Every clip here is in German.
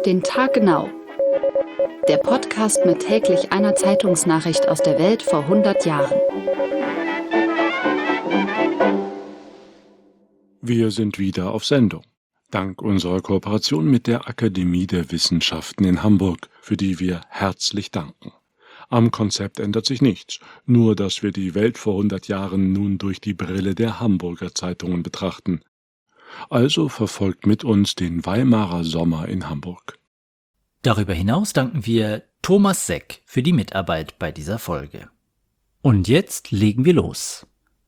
den Tag genau. Der Podcast mit täglich einer Zeitungsnachricht aus der Welt vor 100 Jahren. Wir sind wieder auf Sendung. Dank unserer Kooperation mit der Akademie der Wissenschaften in Hamburg, für die wir herzlich danken. Am Konzept ändert sich nichts, nur dass wir die Welt vor 100 Jahren nun durch die Brille der Hamburger Zeitungen betrachten. Also verfolgt mit uns den Weimarer Sommer in Hamburg. Darüber hinaus danken wir Thomas Seck für die Mitarbeit bei dieser Folge. Und jetzt legen wir los.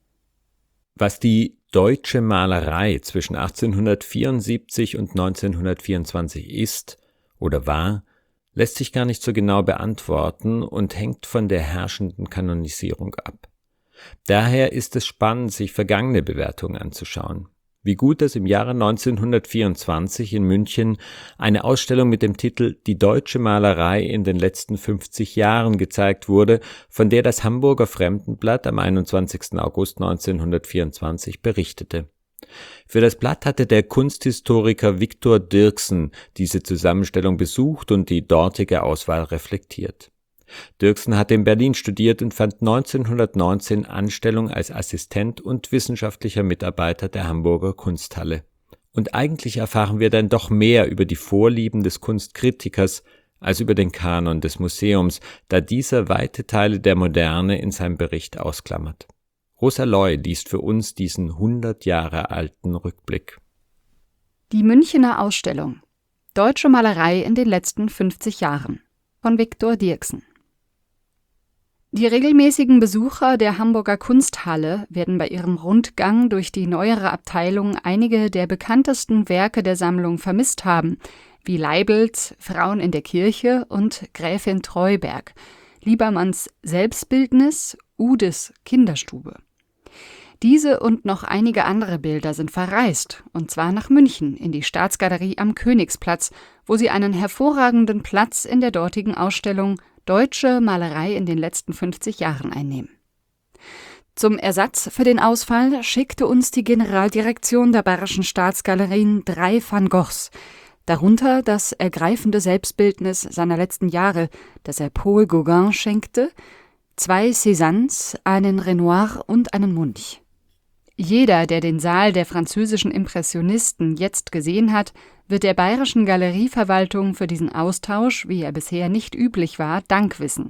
Was die deutsche Malerei zwischen 1874 und 1924 ist oder war, lässt sich gar nicht so genau beantworten und hängt von der herrschenden Kanonisierung ab. Daher ist es spannend, sich vergangene Bewertungen anzuschauen. Wie gut, dass im Jahre 1924 in München eine Ausstellung mit dem Titel »Die deutsche Malerei in den letzten 50 Jahren« gezeigt wurde, von der das Hamburger Fremdenblatt am 21. August 1924 berichtete. Für das Blatt hatte der Kunsthistoriker Viktor Dirksen diese Zusammenstellung besucht und die dortige Auswahl reflektiert. Dirksen hatte in Berlin studiert und fand 1919 Anstellung als Assistent und wissenschaftlicher Mitarbeiter der Hamburger Kunsthalle. Und eigentlich erfahren wir dann doch mehr über die Vorlieben des Kunstkritikers als über den Kanon des Museums, da dieser weite Teile der Moderne in seinem Bericht ausklammert. Rosa Loy liest für uns diesen 100 Jahre alten Rückblick. Die Münchener Ausstellung Deutsche Malerei in den letzten 50 Jahren von Viktor Dirksen. Die regelmäßigen Besucher der Hamburger Kunsthalle werden bei ihrem Rundgang durch die neuere Abteilung einige der bekanntesten Werke der Sammlung vermisst haben, wie Leibls Frauen in der Kirche und Gräfin Treuberg, Liebermanns Selbstbildnis, Udes Kinderstube. Diese und noch einige andere Bilder sind verreist, und zwar nach München in die Staatsgalerie am Königsplatz, wo sie einen hervorragenden Platz in der dortigen Ausstellung Deutsche Malerei in den letzten 50 Jahren einnehmen. Zum Ersatz für den Ausfall schickte uns die Generaldirektion der Bayerischen Staatsgalerien 3 Van Goghs, darunter das ergreifende Selbstbildnis seiner letzten Jahre, das er Paul Gauguin schenkte, 2 Cézannes, einen Renoir und einen Munch. Jeder, der den Saal der französischen Impressionisten jetzt gesehen hat, wird der Bayerischen Galerieverwaltung für diesen Austausch, wie er bisher nicht üblich war, Dank wissen.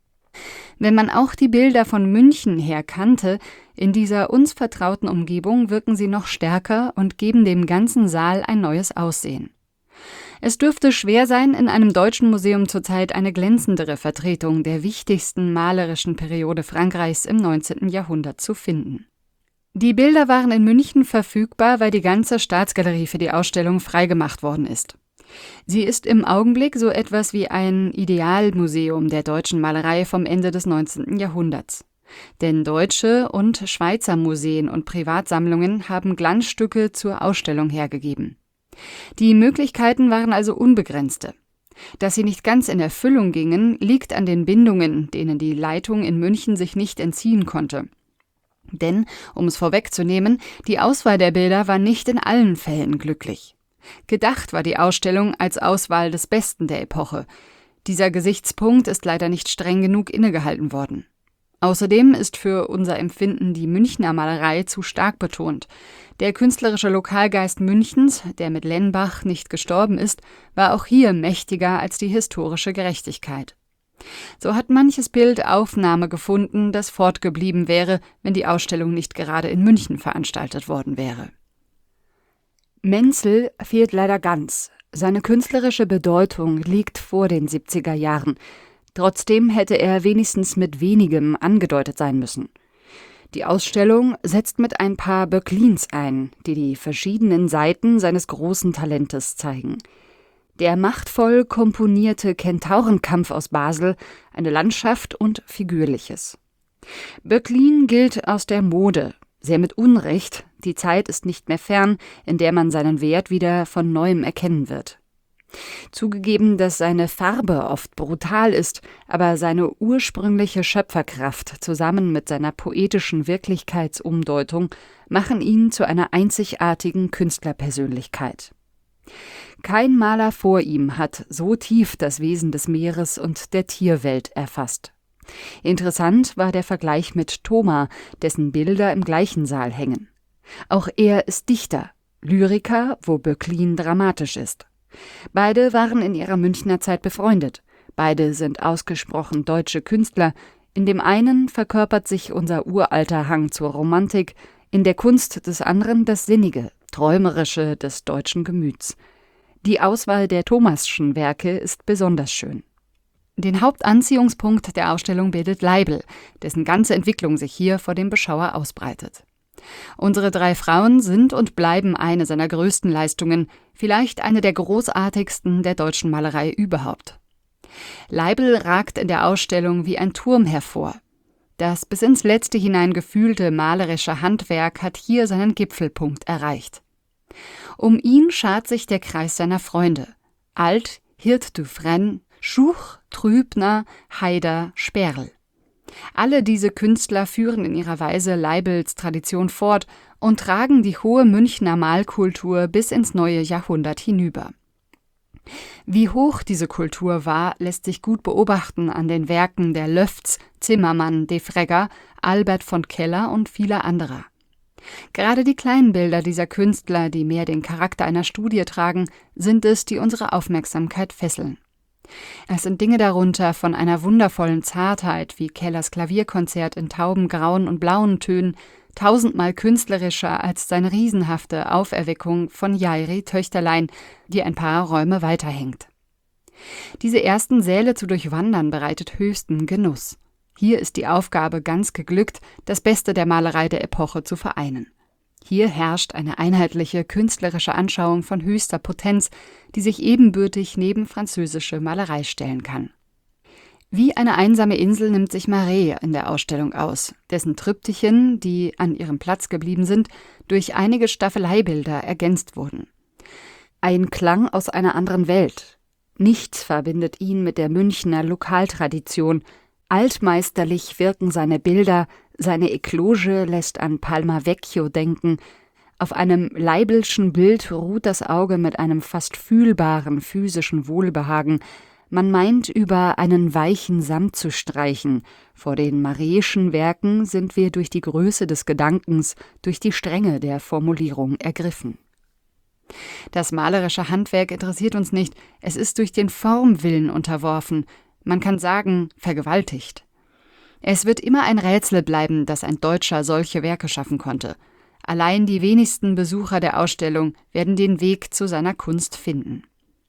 Wenn man auch die Bilder von München her kannte, in dieser uns vertrauten Umgebung wirken sie noch stärker und geben dem ganzen Saal ein neues Aussehen. Es dürfte schwer sein, in einem deutschen Museum zurzeit eine glänzendere Vertretung der wichtigsten malerischen Periode Frankreichs im 19. Jahrhundert zu finden. Die Bilder waren in München verfügbar, weil die ganze Staatsgalerie für die Ausstellung freigemacht worden ist. Sie ist im Augenblick so etwas wie ein Idealmuseum der deutschen Malerei vom Ende des 19. Jahrhunderts. Denn deutsche und Schweizer Museen und Privatsammlungen haben Glanzstücke zur Ausstellung hergegeben. Die Möglichkeiten waren also unbegrenzte. Dass sie nicht ganz in Erfüllung gingen, liegt an den Bindungen, denen die Leitung in München sich nicht entziehen konnte. Denn, um es vorwegzunehmen, die Auswahl der Bilder war nicht in allen Fällen glücklich. Gedacht war die Ausstellung als Auswahl des Besten der Epoche. Dieser Gesichtspunkt ist leider nicht streng genug innegehalten worden. Außerdem ist für unser Empfinden die Münchner Malerei zu stark betont. Der künstlerische Lokalgeist Münchens, der mit Lenbach nicht gestorben ist, war auch hier mächtiger als die historische Gerechtigkeit. So hat manches Bild Aufnahme gefunden, das fortgeblieben wäre, wenn die Ausstellung nicht gerade in München veranstaltet worden wäre. Menzel fehlt leider ganz. Seine künstlerische Bedeutung liegt vor den 70er Jahren. Trotzdem hätte er wenigstens mit wenigem angedeutet sein müssen. Die Ausstellung setzt mit ein paar Böcklins ein, die die verschiedenen Seiten seines großen Talentes zeigen. Der machtvoll komponierte Kentaurenkampf aus Basel, eine Landschaft und Figürliches. Böcklin gilt aus der Mode, sehr mit Unrecht, die Zeit ist nicht mehr fern, in der man seinen Wert wieder von Neuem erkennen wird. Zugegeben, dass seine Farbe oft brutal ist, aber seine ursprüngliche Schöpferkraft zusammen mit seiner poetischen Wirklichkeitsumdeutung machen ihn zu einer einzigartigen Künstlerpersönlichkeit. Kein Maler vor ihm hat so tief das Wesen des Meeres und der Tierwelt erfasst. Interessant war der Vergleich mit Thoma, dessen Bilder im gleichen Saal hängen. Auch er ist Dichter, Lyriker, wo Böcklin dramatisch ist. Beide waren in ihrer Münchner Zeit befreundet. Beide sind ausgesprochen deutsche Künstler. In dem einen verkörpert sich unser uralter Hang zur Romantik, in der Kunst des anderen das Sinnige, Träumerische des deutschen Gemüts. Die Auswahl der Thomaschen Werke ist besonders schön. Den Hauptanziehungspunkt der Ausstellung bildet Leibl, dessen ganze Entwicklung sich hier vor dem Beschauer ausbreitet. Unsere 3 Frauen sind und bleiben eine seiner größten Leistungen, vielleicht eine der großartigsten der deutschen Malerei überhaupt. Leibl ragt in der Ausstellung wie ein Turm hervor. Das bis ins Letzte hinein gefühlte malerische Handwerk hat hier seinen Gipfelpunkt erreicht. Um ihn schart sich der Kreis seiner Freunde: Alt, Hirt Dufresne, Schuch, Trübner, Haider, Sperl. Alle diese Künstler führen in ihrer Weise Leibls Tradition fort und tragen die hohe Münchner Malkultur bis ins neue Jahrhundert hinüber. Wie hoch diese Kultur war, lässt sich gut beobachten an den Werken der Löfts, Zimmermann, Defregger, Albert von Keller und vieler anderer. Gerade die kleinen Bilder dieser Künstler, die mehr den Charakter einer Studie tragen, sind es, die unsere Aufmerksamkeit fesseln. Es sind Dinge darunter von einer wundervollen Zartheit, wie Kellers Klavierkonzert in tauben, grauen und blauen Tönen, 1000-mal künstlerischer als seine riesenhafte Auferweckung von Jairi Töchterlein, die ein paar Räume weiterhängt. Diese ersten Säle zu durchwandern bereitet höchsten Genuss. Hier ist die Aufgabe ganz geglückt, das Beste der Malerei der Epoche zu vereinen. Hier herrscht eine einheitliche künstlerische Anschauung von höchster Potenz, die sich ebenbürtig neben französische Malerei stellen kann. Wie eine einsame Insel nimmt sich Marais in der Ausstellung aus, dessen Triptychen, die an ihrem Platz geblieben sind, durch einige Staffeleibilder ergänzt wurden. Ein Klang aus einer anderen Welt. Nichts verbindet ihn mit der Münchner Lokaltradition. Altmeisterlich wirken seine Bilder, seine Ekloge lässt an Palma Vecchio denken. Auf einem Leiblschen Bild ruht das Auge mit einem fast fühlbaren physischen Wohlbehagen. Man meint, über einen weichen Samt zu streichen. Vor den Maraischen Werken sind wir durch die Größe des Gedankens, durch die Strenge der Formulierung ergriffen. Das malerische Handwerk interessiert uns nicht, es ist durch den Formwillen unterworfen. Man kann sagen, vergewaltigt. Es wird immer ein Rätsel bleiben, dass ein Deutscher solche Werke schaffen konnte. Allein die wenigsten Besucher der Ausstellung werden den Weg zu seiner Kunst finden.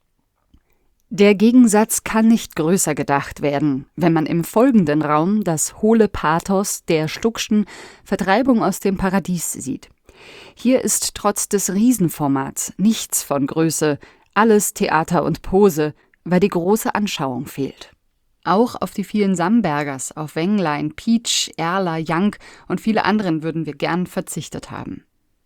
Der Gegensatz kann nicht größer gedacht werden, wenn man im folgenden Raum das hohle Pathos der Stuckschen Vertreibung aus dem Paradies sieht. Hier ist trotz des Riesenformats nichts von Größe, alles Theater und Pose, weil die große Anschauung fehlt. Auch auf die vielen Sambergers, auf Wenglein, Pietsch, Erler, Jank und viele anderen würden wir gern verzichtet haben.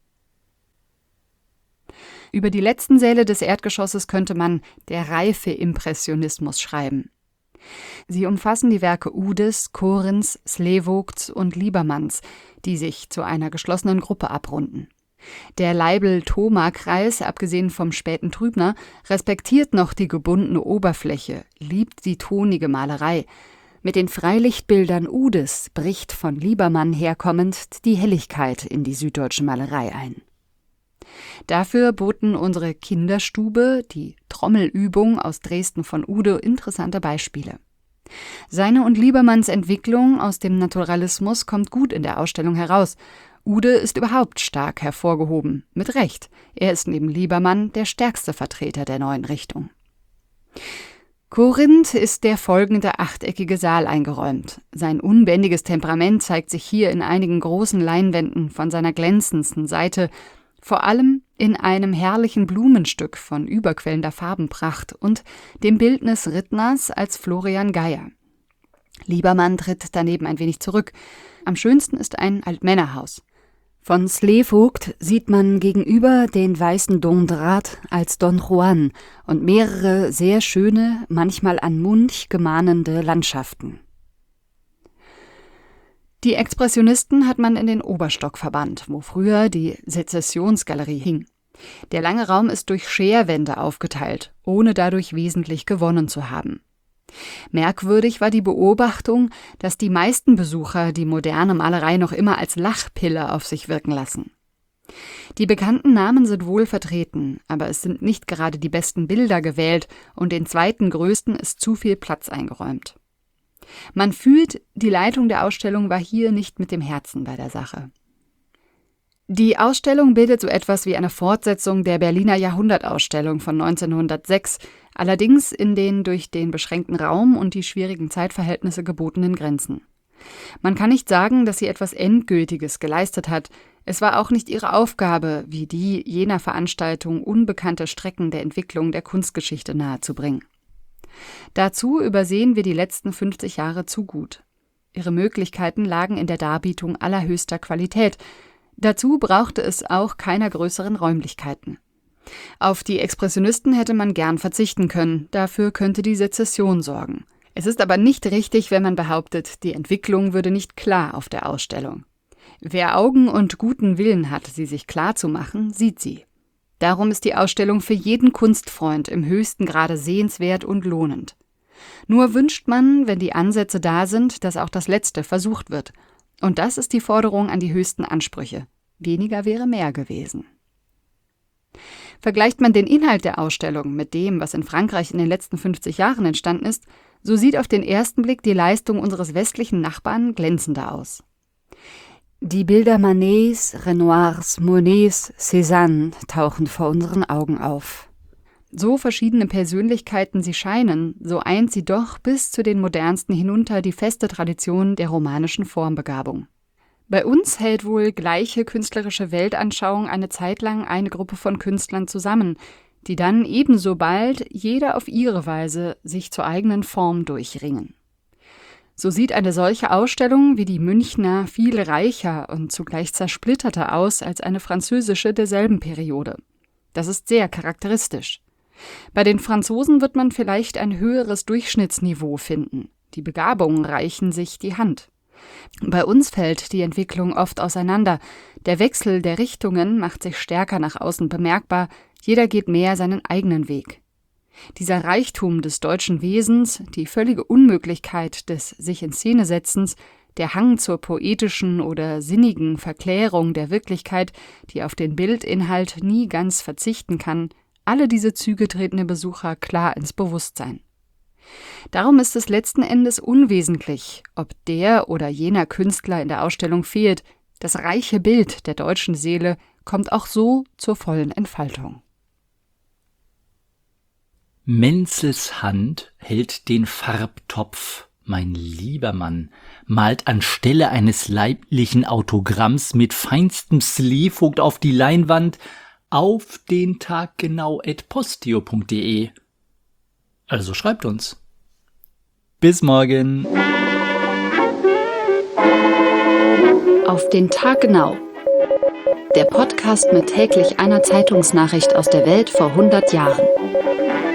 Über die letzten Säle des Erdgeschosses könnte man der reife Impressionismus schreiben. Sie umfassen die Werke Uhdes, Korinths, Slevogts und Liebermanns, die sich zu einer geschlossenen Gruppe abrunden. Der Leibl-Thoma-Kreis, abgesehen vom späten Trübner, respektiert noch die gebundene Oberfläche, liebt die tonige Malerei. Mit den Freilichtbildern Uhdes bricht von Liebermann herkommend die Helligkeit in die süddeutsche Malerei ein. Dafür boten unsere Kinderstube, die Trommelübung aus Dresden von Uhde, interessante Beispiele. Seine und Liebermanns Entwicklung aus dem Naturalismus kommt gut in der Ausstellung heraus. Uhde ist überhaupt stark hervorgehoben, mit Recht. Er ist neben Liebermann der stärkste Vertreter der neuen Richtung. Korinth ist der folgende achteckige Saal eingeräumt. Sein unbändiges Temperament zeigt sich hier in einigen großen Leinwänden von seiner glänzendsten Seite, vor allem in einem herrlichen Blumenstück von überquellender Farbenpracht und dem Bildnis Rittners als Florian Geyer. Liebermann tritt daneben ein wenig zurück. Am schönsten ist ein Altmännerhaus. Von Slevogt sieht man gegenüber den weißen Don Draht als Don Juan und mehrere sehr schöne, manchmal an Munch gemahnende Landschaften. Die Expressionisten hat man in den Oberstock verbannt, wo früher die Sezessionsgalerie hing. Der lange Raum ist durch Scherwände aufgeteilt, ohne dadurch wesentlich gewonnen zu haben. Merkwürdig war die Beobachtung, dass die meisten Besucher die moderne Malerei noch immer als Lachpille auf sich wirken lassen. Die bekannten Namen sind wohl vertreten, aber es sind nicht gerade die besten Bilder gewählt und den zweiten größten ist zu viel Platz eingeräumt. Man fühlt, die Leitung der Ausstellung war hier nicht mit dem Herzen bei der Sache. Die Ausstellung bildet so etwas wie eine Fortsetzung der Berliner Jahrhundertausstellung von 1906, allerdings in den durch den beschränkten Raum und die schwierigen Zeitverhältnisse gebotenen Grenzen. Man kann nicht sagen, dass sie etwas Endgültiges geleistet hat. Es war auch nicht ihre Aufgabe, wie die jener Veranstaltung unbekannte Strecken der Entwicklung der Kunstgeschichte nahezubringen. Dazu übersehen wir die letzten 50 Jahre zu gut. Ihre Möglichkeiten lagen in der Darbietung allerhöchster Qualität. Dazu brauchte es auch keiner größeren Räumlichkeiten. Auf die Expressionisten hätte man gern verzichten können, dafür könnte die Sezession sorgen. Es ist aber nicht richtig, wenn man behauptet, die Entwicklung würde nicht klar auf der Ausstellung. Wer Augen und guten Willen hat, sie sich klar zu machen, sieht sie. Darum ist die Ausstellung für jeden Kunstfreund im höchsten Grade sehenswert und lohnend. Nur wünscht man, wenn die Ansätze da sind, dass auch das Letzte versucht wird. Und das ist die Forderung an die höchsten Ansprüche. Weniger wäre mehr gewesen. Vergleicht man den Inhalt der Ausstellung mit dem, was in Frankreich in den letzten 50 Jahren entstanden ist, so sieht auf den ersten Blick die Leistung unseres westlichen Nachbarn glänzender aus. Die Bilder Manets, Renoirs, Monets, Cézanne tauchen vor unseren Augen auf. So verschiedene Persönlichkeiten sie scheinen, so eint sie doch bis zu den modernsten hinunter die feste Tradition der romanischen Formbegabung. Bei uns hält wohl gleiche künstlerische Weltanschauung eine Zeit lang eine Gruppe von Künstlern zusammen, die dann ebenso bald, jeder auf ihre Weise, sich zur eigenen Form durchringen. So sieht eine solche Ausstellung wie die Münchner viel reicher und zugleich zersplitterter aus als eine französische derselben Periode. Das ist sehr charakteristisch. Bei den Franzosen wird man vielleicht ein höheres Durchschnittsniveau finden. Die Begabungen reichen sich die Hand. Bei uns fällt die Entwicklung oft auseinander. Der Wechsel der Richtungen macht sich stärker nach außen bemerkbar. Jeder geht mehr seinen eigenen Weg. Dieser Reichtum des deutschen Wesens, die völlige Unmöglichkeit des Sich-in-Szene-Setzens, der Hang zur poetischen oder sinnigen Verklärung der Wirklichkeit, die auf den Bildinhalt nie ganz verzichten kann, alle diese Züge treten dem Besucher klar ins Bewusstsein. Darum ist es letzten Endes unwesentlich, ob der oder jener Künstler in der Ausstellung fehlt. Das reiche Bild der deutschen Seele kommt auch so zur vollen Entfaltung. Menzels Hand hält den Farbtopf, mein lieber Mann, malt anstelle eines leiblichen Autogramms mit feinstem Sleevogt auf die Leinwand auf den Tag genau@postio.de. Also schreibt uns. Bis morgen. Auf den Tag genau. Der Podcast mit täglich einer Zeitungsnachricht aus der Welt vor 100 Jahren.